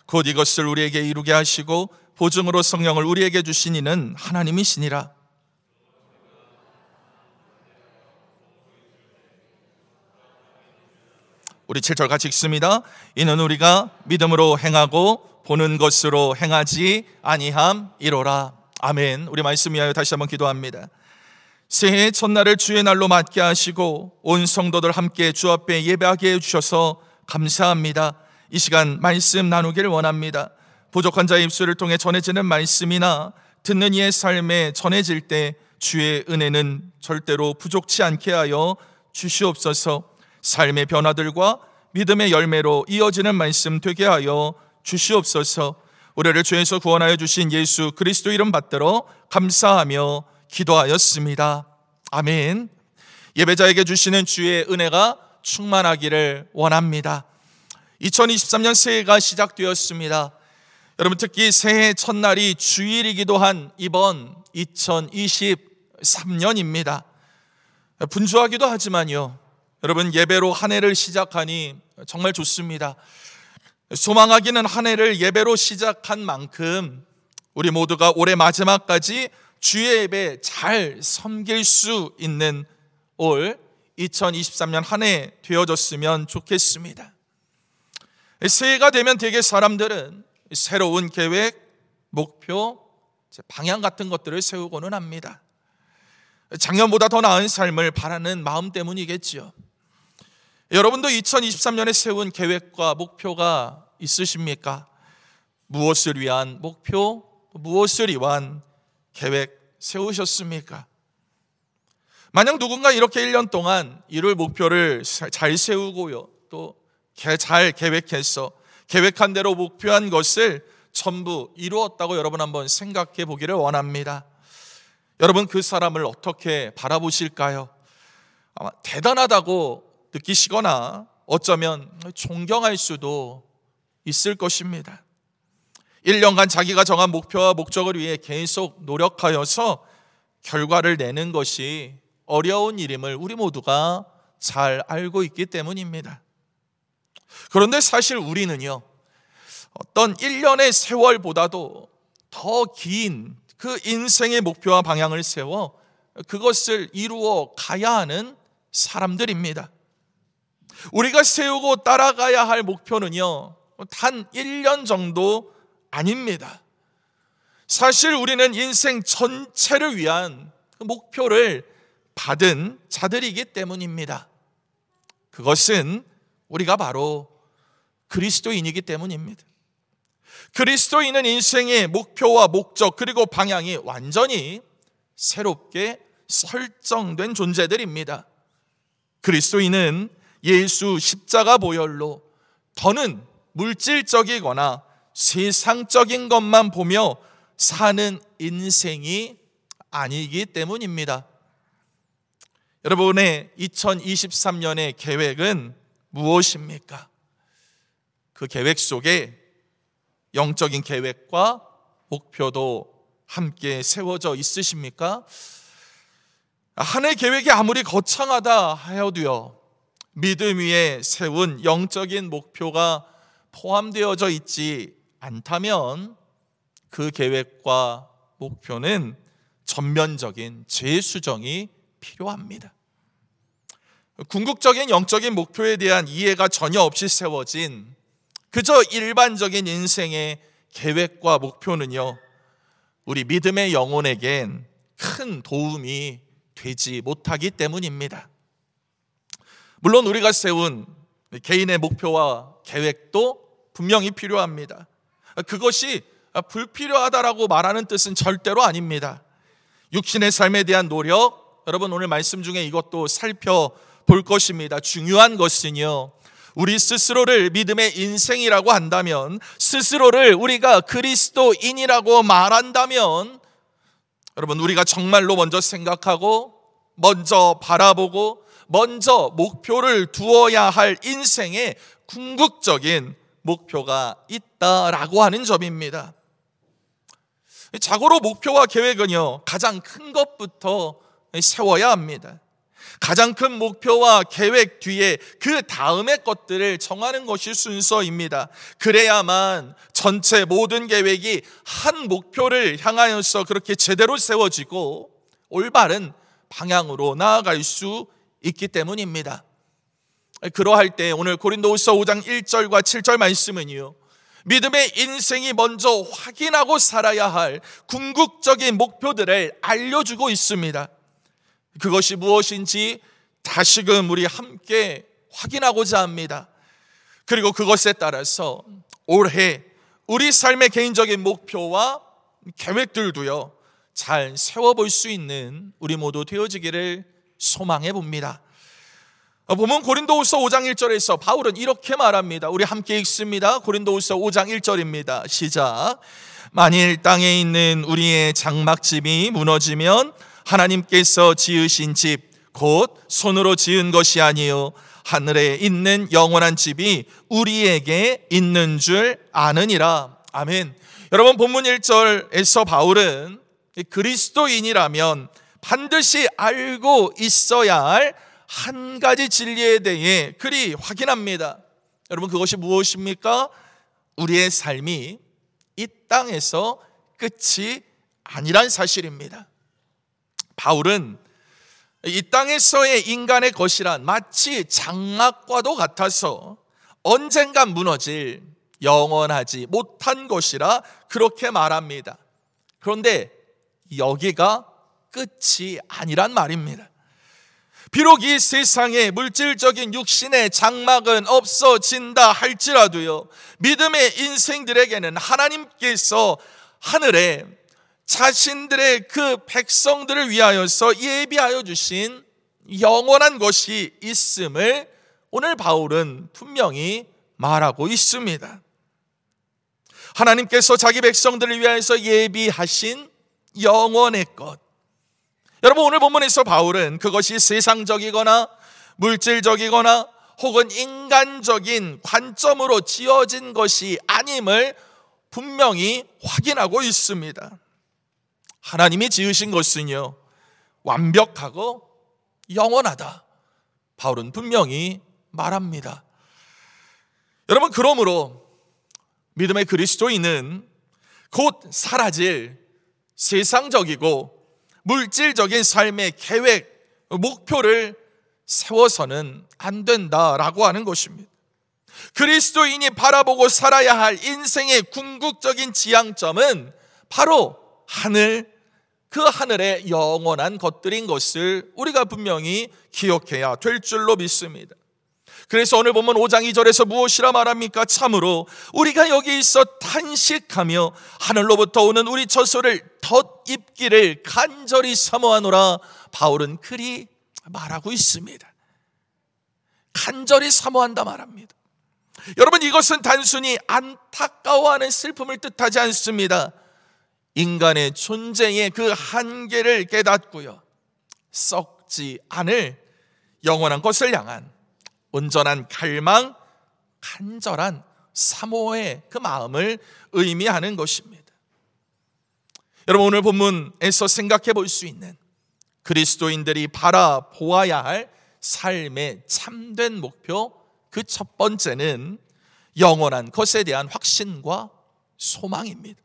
곧 이것을 우리에게 이루게 하시고 보증으로 성령을 우리에게 주신 이는 하나님이시니라. 우리 7절 같이 읽습니다. 이는 우리가 믿음으로 행하고 보는 것으로 행하지 아니함이로라. 아멘. 우리 말씀 위하여 다시 한번 기도합니다. 새해 첫날을 주의 날로 맞게 하시고 온 성도들 함께 주 앞에 예배하게 해주셔서 감사합니다. 이 시간 말씀 나누기를 원합니다. 부족한 자의 입술을 통해 전해지는 말씀이나 듣는 이의 삶에 전해질 때 주의 은혜는 절대로 부족치 않게 하여 주시옵소서. 삶의 변화들과 믿음의 열매로 이어지는 말씀 되게 하여 주시옵소서. 우리를 죄에서 구원하여 주신 예수 그리스도 이름 받들어 감사하며 기도하였습니다. 아멘. 예배자에게 주시는 주의 은혜가 충만하기를 원합니다. 2023년 새해가 시작되었습니다. 여러분, 특히 새해 첫날이 주일이기도 한 이번 2023년입니다. 분주하기도 하지만요, 여러분, 예배로 한 해를 시작하니 정말 좋습니다. 소망하기는 한 해를 예배로 시작한 만큼 우리 모두가 올해 마지막까지 주의 예배 잘 섬길 수 있는 올 2023년 한 해 되어졌으면 좋겠습니다. 새해가 되면 대개 사람들은 새로운 계획, 목표, 방향 같은 것들을 세우고는 합니다. 작년보다 더 나은 삶을 바라는 마음 때문이겠지요. 여러분도 2023년에 세운 계획과 목표가 있으십니까? 무엇을 위한 목표, 무엇을 위한 계획 세우셨습니까? 만약 누군가 이렇게 1년 동안 이룰 목표를 잘 세우고요, 또 잘 계획해서 계획한 대로 목표한 것을 전부 이루었다고 여러분 한번 생각해 보기를 원합니다. 여러분, 그 사람을 어떻게 바라보실까요? 아마 대단하다고 느끼시거나 어쩌면 존경할 수도 있을 것입니다. 1년간 자기가 정한 목표와 목적을 위해 계속 노력하여서 결과를 내는 것이 어려운 일임을 우리 모두가 잘 알고 있기 때문입니다. 그런데 사실 우리는요, 어떤 1년의 세월보다도 더 긴 그 인생의 목표와 방향을 세워 그것을 이루어 가야 하는 사람들입니다. 우리가 세우고 따라가야 할 목표는요, 단 1년 정도 아닙니다. 사실 우리는 인생 전체를 위한 그 목표를 받은 자들이기 때문입니다. 그것은 우리가 바로 그리스도인이기 때문입니다. 그리스도인은 인생의 목표와 목적 그리고 방향이 완전히 새롭게 설정된 존재들입니다. 그리스도인은 예수 십자가 보혈로 더는 물질적이거나 세상적인 것만 보며 사는 인생이 아니기 때문입니다. 여러분의 2023년의 계획은 무엇입니까? 그 계획 속에 영적인 계획과 목표도 함께 세워져 있으십니까? 한 해 계획이 아무리 거창하다 하여도요, 믿음 위에 세운 영적인 목표가 포함되어져 있지 않다면 그 계획과 목표는 전면적인 재수정이 필요합니다. 궁극적인 영적인 목표에 대한 이해가 전혀 없이 세워진 그저 일반적인 인생의 계획과 목표는요, 우리 믿음의 영혼에겐 큰 도움이 되지 못하기 때문입니다. 물론 우리가 세운 개인의 목표와 계획도 분명히 필요합니다. 그것이 불필요하다라고 말하는 뜻은 절대로 아닙니다. 육신의 삶에 대한 노력, 여러분 오늘 말씀 중에 이것도 살펴볼 것입니다. 중요한 것은요, 우리 스스로를 믿음의 인생이라고 한다면, 스스로를 우리가 그리스도인이라고 말한다면, 여러분 우리가 정말로 먼저 생각하고 먼저 바라보고 먼저 목표를 두어야 할 인생의 궁극적인 목표가 있다라고 하는 점입니다. 자고로 목표와 계획은요, 가장 큰 것부터 세워야 합니다. 가장 큰 목표와 계획 뒤에 그 다음의 것들을 정하는 것이 순서입니다. 그래야만 전체 모든 계획이 한 목표를 향하여서 그렇게 제대로 세워지고 올바른 방향으로 나아갈 수 있기 때문입니다. 그러할 때 오늘 고린도후서 5장 1절과 7절 말씀은요, 믿음의 인생이 먼저 확인하고 살아야 할 궁극적인 목표들을 알려주고 있습니다. 그것이 무엇인지 다시금 우리 함께 확인하고자 합니다. 그리고 그것에 따라서 올해 우리 삶의 개인적인 목표와 계획들도요, 잘 세워볼 수 있는 우리 모두 되어지기를 소망해 봅니다. 보면 고린도후서 5장 1절에서 바울은 이렇게 말합니다. 우리 함께 읽습니다. 고린도후서 5장 1절입니다. 시작. 만일 땅에 있는 우리의 장막집이 무너지면 하나님께서 지으신 집 곧 손으로 지은 것이 아니요 하늘에 있는 영원한 집이 우리에게 있는 줄 아느니라. 아멘. 여러분, 본문 1절에서 바울은 그리스도인이라면 반드시 알고 있어야 할 한 가지 진리에 대해 그리 확인합니다. 여러분, 그것이 무엇입니까? 우리의 삶이 이 땅에서 끝이 아니란 사실입니다. 바울은 이 땅에서의 인간의 것이란 마치 장막과도 같아서 언젠간 무너질 영원하지 못한 것이라 그렇게 말합니다. 그런데 여기가 끝이 아니란 말입니다. 비록 이 세상에 물질적인 육신의 장막은 없어진다 할지라도요, 믿음의 인생들에게는 하나님께서 하늘에 자신들의 그 백성들을 위하여서 예비하여 주신 영원한 것이 있음을 오늘 바울은 분명히 말하고 있습니다. 하나님께서 자기 백성들을 위하여서 예비하신 영원의 것, 여러분, 오늘 본문에서 바울은 그것이 세상적이거나 물질적이거나 혹은 인간적인 관점으로 지어진 것이 아님을 분명히 확인하고 있습니다. 하나님이 지으신 것은요, 완벽하고 영원하다, 바울은 분명히 말합니다. 여러분, 그러므로 믿음의 그리스도인은 곧 사라질 세상적이고 물질적인 삶의 계획, 목표를 세워서는 안 된다라고 하는 것입니다. 그리스도인이 바라보고 살아야 할 인생의 궁극적인 지향점은 바로 하늘, 그 하늘의 영원한 것들인 것을 우리가 분명히 기억해야 될 줄로 믿습니다. 그래서 오늘 보면 5장 2절에서 무엇이라 말합니까? 참으로 우리가 여기 있어 탄식하며 하늘로부터 오는 우리 처소를 덧입기를 간절히 사모하노라. 바울은 그리 말하고 있습니다. 간절히 사모한다 말합니다. 여러분, 이것은 단순히 안타까워하는 슬픔을 뜻하지 않습니다. 인간의 존재의 그 한계를 깨닫고요, 썩지 않을 영원한 것을 향한 온전한 갈망, 간절한 사모의 그 마음을 의미하는 것입니다. 여러분, 오늘 본문에서 생각해 볼 수 있는 그리스도인들이 바라보아야 할 삶의 참된 목표, 그 첫 번째는 영원한 것에 대한 확신과 소망입니다.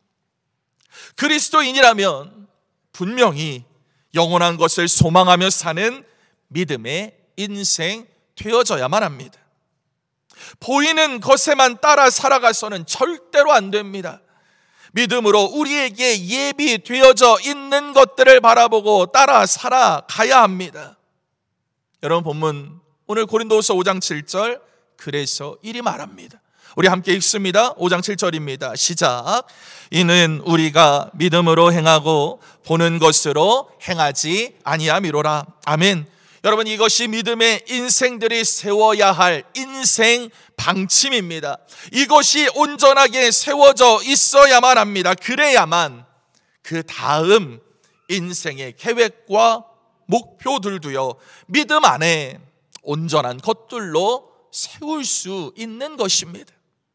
그리스도인이라면 분명히 영원한 것을 소망하며 사는 믿음의 인생 되어져야만 합니다. 보이는 것에만 따라 살아가서는 절대로 안 됩니다. 믿음으로 우리에게 예비되어져 있는 것들을 바라보고 따라 살아가야 합니다. 여러분, 본문 오늘 고린도후서 5장 7절, 그래서 이리 말합니다. 우리 함께 읽습니다. 5장 7절입니다. 시작. 이는 우리가 믿음으로 행하고 보는 것으로 행하지 아니함이로라. 아멘. 여러분, 이것이 믿음의 인생들이 세워야 할 인생 방침입니다. 이것이 온전하게 세워져 있어야만 합니다. 그래야만 그 다음 인생의 계획과 목표들도요, 믿음 안에 온전한 것들로 세울 수 있는 것입니다.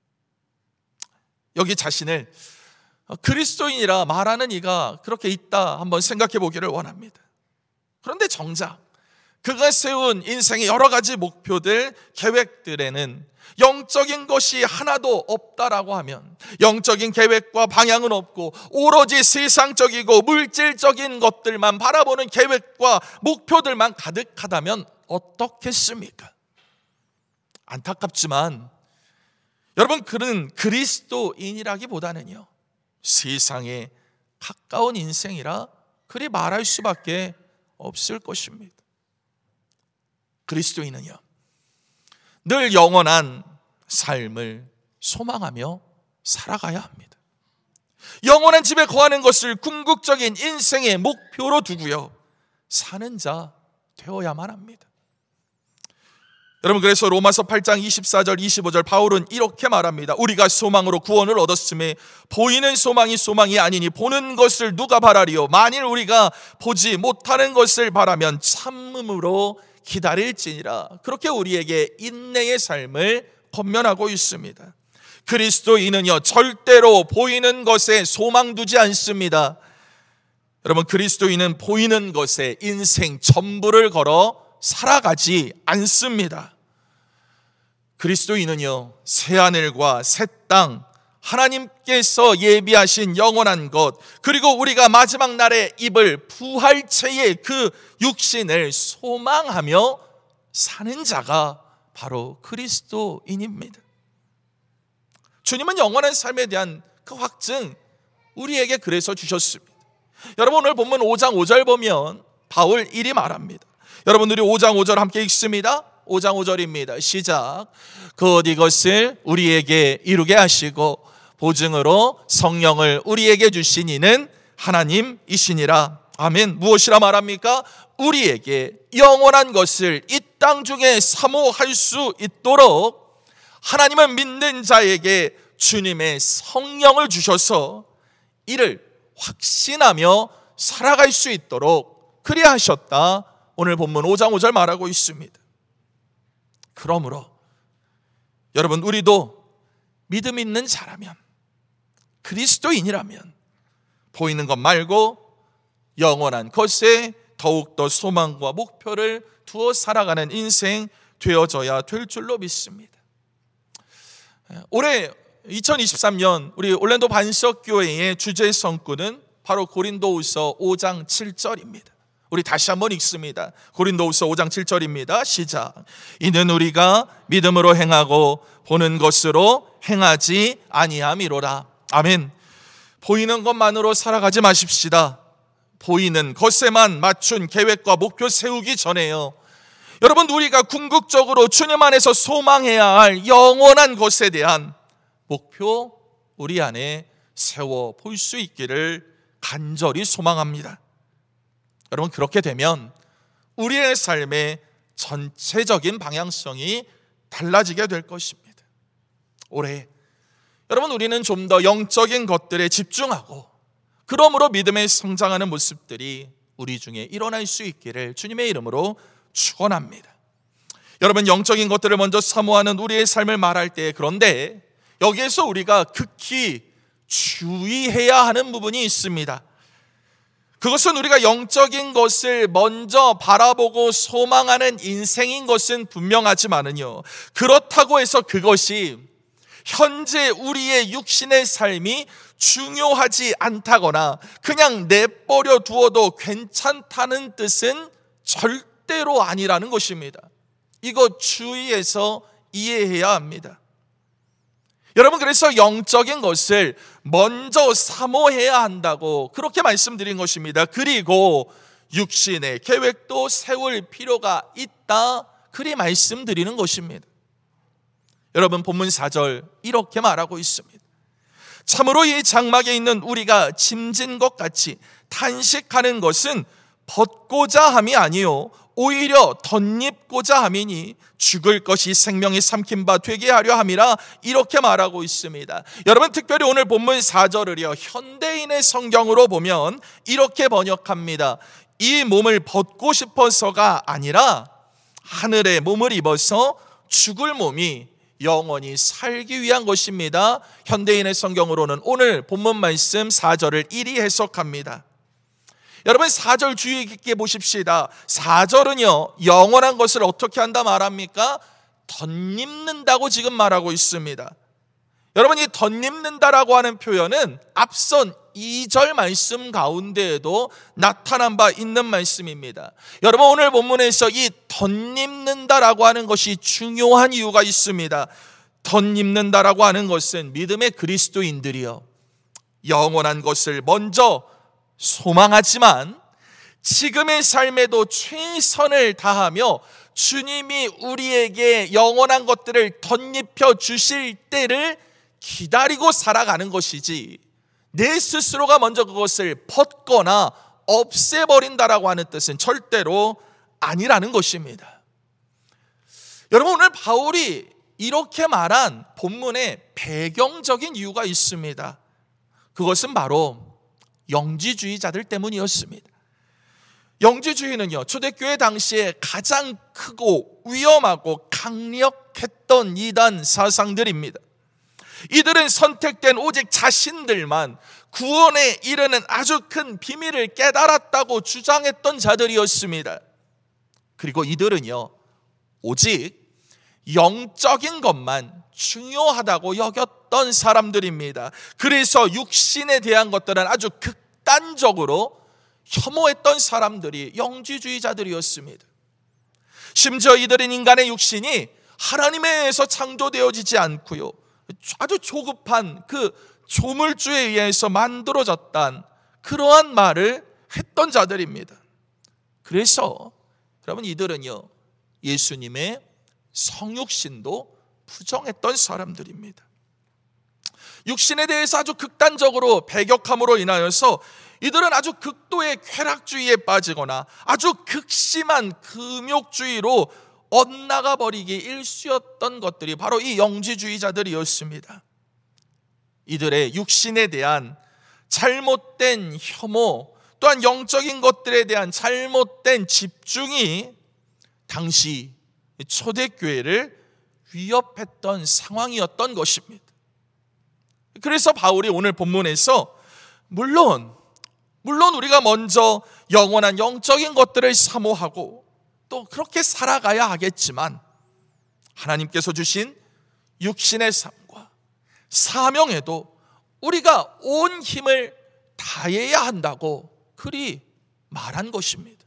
여기 자신을 그리스도인이라 말하는 이가 그렇게 있다 한번 생각해 보기를 원합니다. 그런데 정작 그가 세운 인생의 여러 가지 목표들, 계획들에는 영적인 것이 하나도 없다라고 하면, 영적인 계획과 방향은 없고 오로지 세상적이고 물질적인 것들만 바라보는 계획과 목표들만 가득하다면 어떻겠습니까? 안타깝지만 여러분, 그는 그리스도인이라기보다는요, 세상에 가까운 인생이라 그리 말할 수밖에 없을 것입니다. 그리스도인은요, 늘 영원한 삶을 소망하며 살아가야 합니다. 영원한 집에 거하는 것을 궁극적인 인생의 목표로 두고요, 사는 자 되어야만 합니다. 여러분, 그래서 로마서 8장 24절 25절 바울은 이렇게 말합니다. 우리가 소망으로 구원을 얻었음에 보이는 소망이 소망이 아니니 보는 것을 누가 바라리요? 만일 우리가 보지 못하는 것을 바라면 참음으로 기다릴지니라. 그렇게 우리에게 인내의 삶을 권면하고 있습니다. 그리스도인은요, 절대로 보이는 것에 소망 두지 않습니다. 여러분, 그리스도인은 보이는 것에 인생 전부를 걸어 살아가지 않습니다. 그리스도인은요, 새하늘과 새 땅, 하나님께서 예비하신 영원한 것, 그리고 우리가 마지막 날에 입을 부활체의 그 육신을 소망하며 사는 자가 바로 그리스도인입니다. 주님은 영원한 삶에 대한 그 확증 우리에게 그래서 주셨습니다. 여러분, 오늘 본문 5장 5절 보면 바울 일이 말합니다. 여러분들이 5장 5절 함께 읽습니다. 5장 5절입니다. 시작. 곧 이것을 우리에게 이루게 하시고 보증으로 성령을 우리에게 주신 이는 하나님이시니라. 아멘. 무엇이라 말합니까? 우리에게 영원한 것을 이 땅 중에 사모할 수 있도록 하나님을 믿는 자에게 주님의 성령을 주셔서 이를 확신하며 살아갈 수 있도록 그리하셨다. 오늘 본문 5장 5절 말하고 있습니다. 그러므로 여러분, 우리도 믿음 있는 자라면, 그리스도인이라면 보이는 것 말고 영원한 것에 더욱더 소망과 목표를 두어 살아가는 인생 되어져야 될 줄로 믿습니다. 올해 2023년 우리 올랜도 반석교회의 주제 성구는 바로 고린도후서 5장 7절입니다. 우리 다시 한번 읽습니다. 고린도후서 5장 7절입니다. 시작. 이는 우리가 믿음으로 행하고 보는 것으로 행하지 아니함이로라. 아멘. 보이는 것만으로 살아가지 마십시다. 보이는 것에만 맞춘 계획과 목표 세우기 전에요, 여러분, 우리가 궁극적으로 주님 안에서 소망해야 할 영원한 것에 대한 목표 우리 안에 세워 볼 수 있기를 간절히 소망합니다. 여러분, 그렇게 되면 우리의 삶의 전체적인 방향성이 달라지게 될 것입니다. 올해 여러분, 우리는 좀 더 영적인 것들에 집중하고 그러므로 믿음에 성장하는 모습들이 우리 중에 일어날 수 있기를 주님의 이름으로 축원합니다. 여러분, 영적인 것들을 먼저 사모하는 우리의 삶을 말할 때, 그런데 여기에서 우리가 극히 주의해야 하는 부분이 있습니다. 그것은 우리가 영적인 것을 먼저 바라보고 소망하는 인생인 것은 분명하지만은요, 그렇다고 해서 그것이 현재 우리의 육신의 삶이 중요하지 않다거나 그냥 내버려 두어도 괜찮다는 뜻은 절대로 아니라는 것입니다. 이거 주의해서 이해해야 합니다. 여러분, 그래서 영적인 것을 먼저 사모해야 한다고 그렇게 말씀드린 것입니다. 그리고 육신의 계획도 세울 필요가 있다, 그리 말씀드리는 것입니다. 여러분, 본문 4절 이렇게 말하고 있습니다. 참으로 이 장막에 있는 우리가 짐진 것 같이 탄식하는 것은 벗고자 함이 아니요 오히려 덧입고자 함이니 죽을 것이 생명이 삼킨 바 되게 하려 함이라, 이렇게 말하고 있습니다. 여러분, 특별히 오늘 본문 4절을요, 현대인의 성경으로 보면 이렇게 번역합니다. 이 몸을 벗고 싶어서가 아니라 하늘의 몸을 입어서 죽을 몸이 영원히 살기 위한 것입니다. 현대인의 성경으로는 오늘 본문 말씀 4절을 이리 해석합니다. 여러분 4절 주의 깊게 보십시다. 4절은요 영원한 것을 어떻게 한다 말합니까? 덧입는다고 지금 말하고 있습니다. 여러분 이 덧입는다라고 하는 표현은 앞선 2절 말씀 가운데에도 나타난 바 있는 말씀입니다. 여러분 오늘 본문에서 이 덧입는다라고 하는 것이 중요한 이유가 있습니다. 덧입는다라고 하는 것은 믿음의 그리스도인들이요 영원한 것을 먼저 소망하지만 지금의 삶에도 최선을 다하며 주님이 우리에게 영원한 것들을 덧입혀 주실 때를 기다리고 살아가는 것이지 내 스스로가 먼저 그것을 벗거나 없애버린다라고 하는 뜻은 절대로 아니라는 것입니다. 여러분 오늘 바울이 이렇게 말한 본문에 배경적인 이유가 있습니다. 그것은 바로 영지주의자들 때문이었습니다. 영지주의는요 초대교회 당시에 가장 크고 위험하고 강력했던 이단 사상들입니다. 이들은 선택된 오직 자신들만 구원에 이르는 아주 큰 비밀을 깨달았다고 주장했던 자들이었습니다. 그리고 이들은요 오직 영적인 것만 중요하다고 여겼던 사람들입니다. 그래서 육신에 대한 것들은 아주 극단적으로 혐오했던 사람들이 영지주의자들이었습니다. 심지어 이들은 인간의 육신이 하나님에 의해서 창조되어지지 않고요 아주 조급한 그 조물주에 의해서 만들어졌단 그러한 말을 했던 자들입니다. 그래서 여러분 이들은요 예수님의 성육신도 부정했던 사람들입니다. 육신에 대해서 아주 극단적으로 배격함으로 인하여서 이들은 아주 극도의 쾌락주의에 빠지거나 아주 극심한 금욕주의로 엇나가 버리기 일쑤였던 것들이 바로 이 영지주의자들이었습니다. 이들의 육신에 대한 잘못된 혐오 또한 영적인 것들에 대한 잘못된 집중이 당시 초대교회를 위협했던 상황이었던 것입니다. 그래서 바울이 오늘 본문에서 물론 우리가 먼저 영원한 영적인 것들을 사모하고 또 그렇게 살아가야 하겠지만 하나님께서 주신 육신의 삶과 사명에도 우리가 온 힘을 다해야 한다고 그리 말한 것입니다.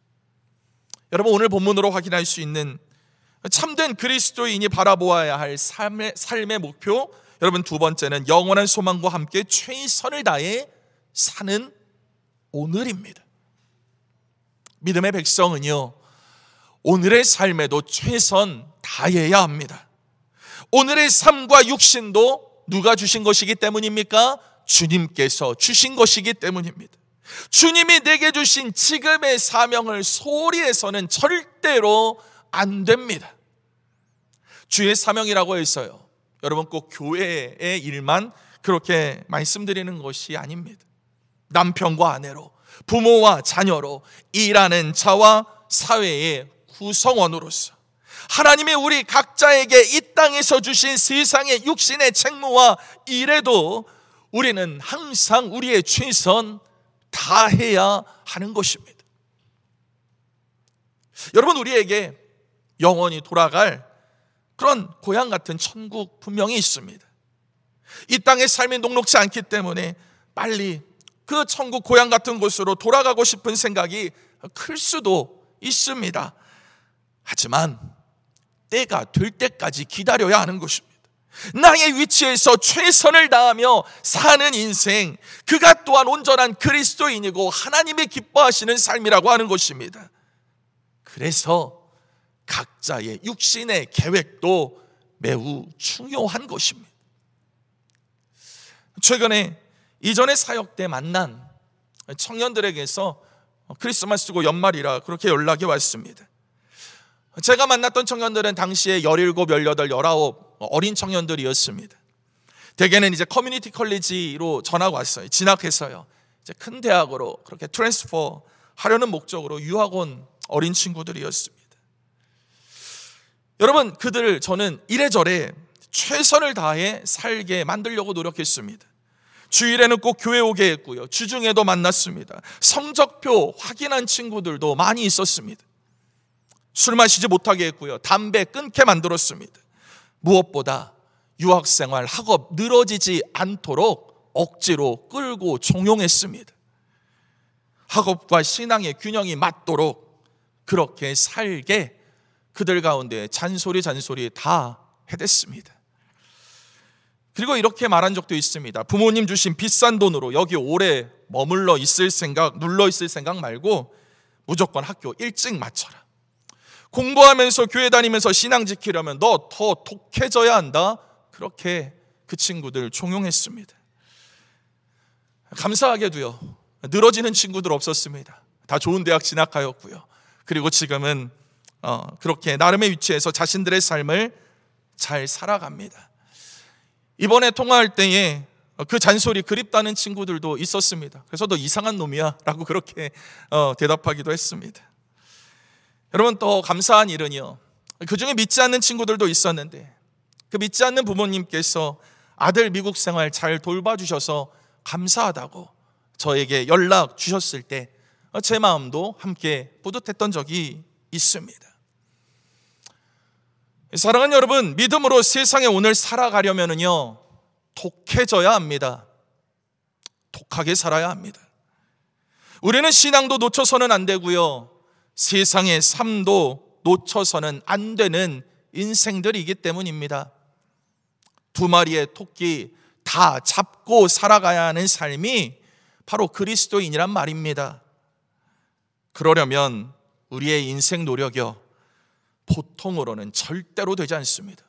여러분 오늘 본문으로 확인할 수 있는 참된 그리스도인이 바라보아야 할 삶의 목표, 여러분 두 번째는 영원한 소망과 함께 최선을 다해 사는 오늘입니다. 믿음의 백성은요 오늘의 삶에도 최선 다해야 합니다. 오늘의 삶과 육신도 누가 주신 것이기 때문입니까? 주님께서 주신 것이기 때문입니다. 주님이 내게 주신 지금의 사명을 소홀히 해서는 절대로 안 됩니다. 주의 사명이라고 해서요 여러분 꼭 교회의 일만 그렇게 말씀드리는 것이 아닙니다. 남편과 아내로, 부모와 자녀로, 일하는 자와 사회의 구성원으로서 하나님이 우리 각자에게 이 땅에서 주신 세상의 육신의 책무와 일에도 우리는 항상 우리의 최선 다해야 하는 것입니다. 여러분 우리에게 영원히 돌아갈 그런 고향 같은 천국 분명히 있습니다. 이 땅의 삶이 녹록지 않기 때문에 빨리 그 천국 고향 같은 곳으로 돌아가고 싶은 생각이 클 수도 있습니다. 하지만 때가 될 때까지 기다려야 하는 것입니다. 나의 위치에서 최선을 다하며 사는 인생, 그가 또한 온전한 그리스도인이고 하나님이 기뻐하시는 삶이라고 하는 것입니다. 그래서 각자의 육신의 계획도 매우 중요한 것입니다. 최근에 이전의 사역 때 만난 청년들에게서 크리스마스고 연말이라 그렇게 연락이 왔습니다. 제가 만났던 청년들은 당시에 17, 18, 19 어린 청년들이었습니다. 대개는 이제 커뮤니티 컬리지로 전학 왔어요. 진학해서요. 이제 큰 대학으로 그렇게 트랜스퍼 하려는 목적으로 유학 온 어린 친구들이었습니다. 여러분, 그들을 저는 이래저래 최선을 다해 살게 만들려고 노력했습니다. 주일에는 꼭 교회 오게 했고요. 주중에도 만났습니다. 성적표 확인한 친구들도 많이 있었습니다. 술 마시지 못하게 했고요. 담배 끊게 만들었습니다. 무엇보다 유학생활, 학업 늘어지지 않도록 억지로 끌고 종용했습니다. 학업과 신앙의 균형이 맞도록 그렇게 살게 그들 가운데 잔소리 다 해댔습니다. 그리고 이렇게 말한 적도 있습니다. 부모님 주신 비싼 돈으로 여기 오래 머물러 있을 생각, 눌러 있을 생각 말고 무조건 학교 일찍 마쳐라. 공부하면서 교회 다니면서 신앙 지키려면 너 더 독해져야 한다. 그렇게 그 친구들 종용했습니다. 감사하게도요, 늘어지는 친구들 없었습니다. 다 좋은 대학 진학하였고요. 그리고 지금은 그렇게 나름의 위치에서 자신들의 삶을 잘 살아갑니다. 이번에 통화할 때에 그 잔소리 그립다는 친구들도 있었습니다. 그래서 너 이상한 놈이야 라고 그렇게 대답하기도 했습니다. 여러분, 또 감사한 일은요, 그중에 믿지 않는 친구들도 있었는데 그 믿지 않는 부모님께서 아들 미국 생활 잘 돌봐주셔서 감사하다고 저에게 연락 주셨을 때 제 마음도 함께 뿌듯했던 적이 있습니다. 사랑하는 여러분, 믿음으로 세상에 오늘 살아가려면요 독해져야 합니다. 독하게 살아야 합니다. 우리는 신앙도 놓쳐서는 안 되고요, 세상의 삶도 놓쳐서는 안 되는 인생들이기 때문입니다. 두 마리의 토끼 다 잡고 살아가야 하는 삶이 바로 그리스도인이란 말입니다. 그러려면 우리의 인생 노력이요 보통으로는 절대로 되지 않습니다.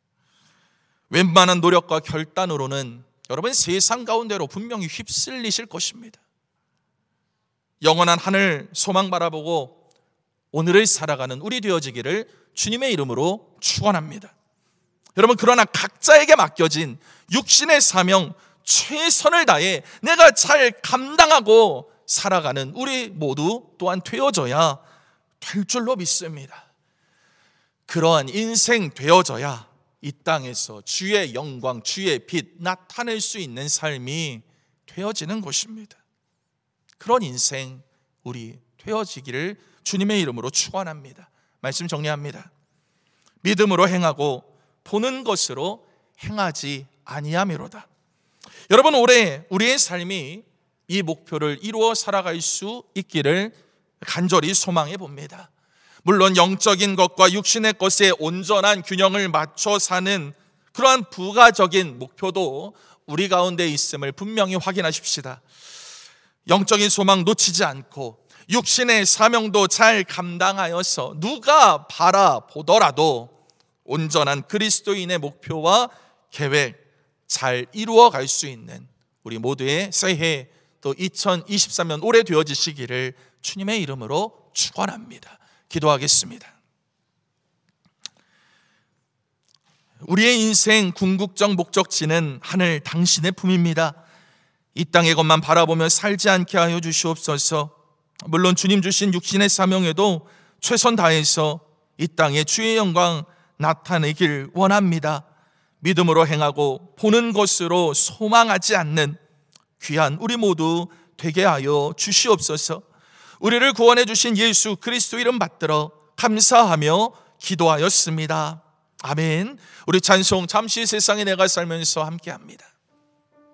웬만한 노력과 결단으로는 여러분 세상 가운데로 분명히 휩쓸리실 것입니다. 영원한 하늘 소망 바라보고 오늘을 살아가는 우리 되어지기를 주님의 이름으로 축원합니다. 여러분, 그러나 각자에게 맡겨진 육신의 사명 최선을 다해 내가 잘 감당하고 살아가는 우리 모두 또한 되어져야 될 줄로 믿습니다. 그러한 인생 되어져야 이 땅에서 주의 영광, 주의 빛 나타낼 수 있는 삶이 되어지는 것입니다. 그런 인생 우리 되어지기를 주님의 이름으로 축원합니다. 말씀 정리합니다. 믿음으로 행하고 보는 것으로 행하지 아니하미로다. 여러분, 올해 우리의 삶이 이 목표를 이루어 살아갈 수 있기를 간절히 소망해 봅니다. 물론 영적인 것과 육신의 것에 온전한 균형을 맞춰 사는 그러한 부가적인 목표도 우리 가운데 있음을 분명히 확인하십시다. 영적인 소망 놓치지 않고 육신의 사명도 잘 감당하여서 누가 바라보더라도 온전한 그리스도인의 목표와 계획 잘 이루어 갈 수 있는 우리 모두의 새해 또 2023년 올해 되어지시기를 주님의 이름으로 축원합니다. 기도하겠습니다. 우리의 인생 궁극적 목적지는 하늘 당신의 품입니다. 이 땅의 것만 바라보며 살지 않게 하여 주시옵소서. 물론 주님 주신 육신의 사명에도 최선 다해서 이 땅에 주의 영광 나타내길 원합니다. 믿음으로 행하고 보는 것으로 소망하지 않는 귀한 우리 모두 되게 하여 주시옵소서. 우리를 구원해 주신 예수 그리스도 이름 받들어 감사하며 기도하였습니다. 아멘. 우리 찬송 잠시 세상에 내가 살면서 함께 합니다.